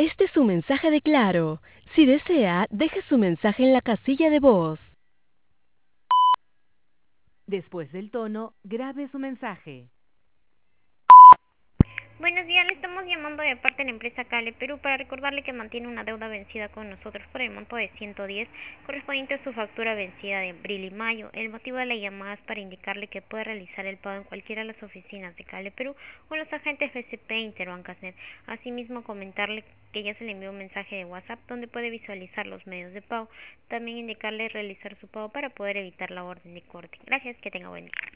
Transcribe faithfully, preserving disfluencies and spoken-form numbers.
Este es su mensaje de Claro. Si desea, deje su mensaje en la casilla de voz. Después del tono, grabe su mensaje. Buenos días, le estamos llamando de parte de la empresa Cale Perú para recordarle que mantiene una deuda vencida con nosotros por el monto de ciento diez correspondiente a su factura vencida de abril y mayo. El motivo de la llamada es para indicarle que puede realizar el pago en cualquiera de las oficinas de Cale Perú o en los agentes B C P e Interbancasnet. Asimismo, comentarle que ya se le envió un mensaje de WhatsApp donde puede visualizar los medios de pago. También indicarle realizar su pago para poder evitar la orden de corte. Gracias, que tenga buen día.